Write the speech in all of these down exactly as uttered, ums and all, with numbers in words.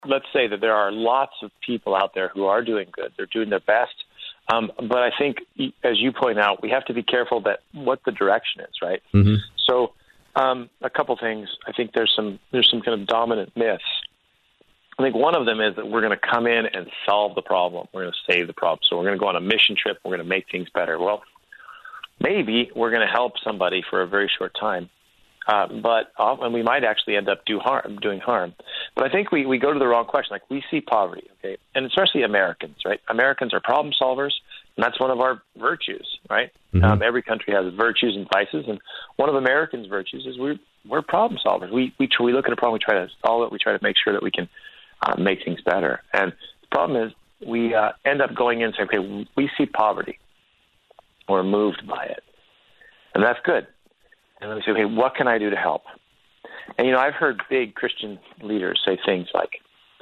let's say that there are lots of people out there who are doing good. They're doing their best. Um, but I think, as you point out, we have to be careful that what the direction is, right? Mm-hmm. So um, a couple things. I think there's some there's some kind of dominant myths. I think one of them is that we're going to come in and solve the problem. We're going to save the problem. So we're going to go on a mission trip. We're going to make things better. Well, maybe we're going to help somebody for a very short time. Uh, but often we might actually end up do harm, doing harm. But I think we, we go to the wrong question. Like, we see poverty, okay, and especially Americans, right? Americans are problem solvers, and that's one of our virtues, right? Mm-hmm. Um, every country has virtues and vices, and one of Americans' virtues is we're we're problem solvers. We we we look at a problem, we try to solve it, we try to make sure that we can uh, make things better. And the problem is we uh, end up going in and saying, okay, we see poverty, we're moved by it, and that's good. And then we say, okay, what can I do to help? And, you know, I've heard big Christian leaders say things like,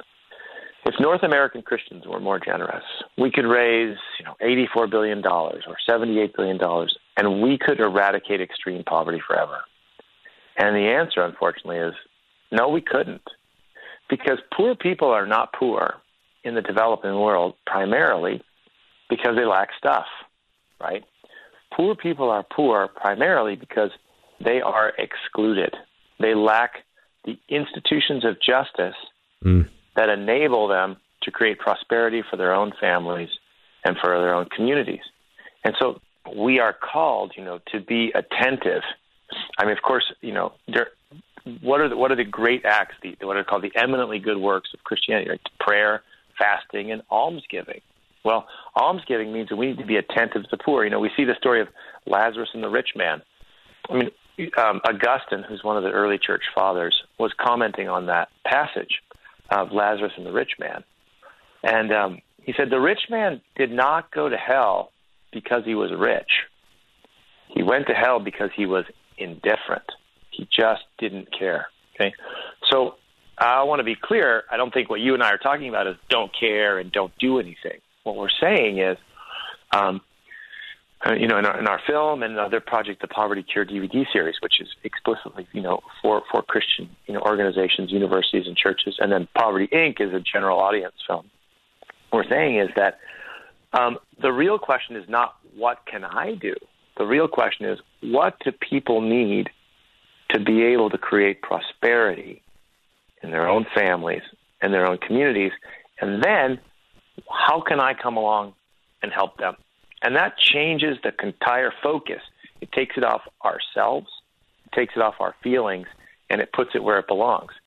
if North American Christians were more generous, we could raise, you know, eighty-four billion dollars or seventy-eight billion dollars, and we could eradicate extreme poverty forever. And the answer, unfortunately, is no, we couldn't. Because poor people are not poor in the developing world primarily because they lack stuff, right? Poor people are poor primarily because they are excluded. They lack the institutions of justice mm. that enable them to create prosperity for their own families and for their own communities. And so we are called, you know, to be attentive. I mean, of course, you know, there, what are the, what are the great acts, the, what are called the eminently good works of Christianity, right? Prayer, fasting, and almsgiving. Well, almsgiving means that we need to be attentive to the poor. You know, we see the story of Lazarus and the rich man. I mean, Um, Augustine, who's one of the early church fathers, was commenting on that passage of Lazarus and the rich man. And um, he said, the rich man did not go to hell because he was rich. He went to hell because he was indifferent. He just didn't care. Okay, so I want to be clear. I don't think what you and I are talking about is don't care and don't do anything. What we're saying is, um, Uh, you know, in our, in our film and other Project the Poverty Cure D V D series, which is explicitly, you know, for, for Christian, you know, organizations, universities, and churches, and then Poverty Incorporated is a general audience film. What we're saying is that um, the real question is not what can I do? The real question is what do people need to be able to create prosperity in their own families and their own communities, and then how can I come along and help them? And that changes the entire focus. It takes it off ourselves, it takes it off our feelings, and it puts it where it belongs.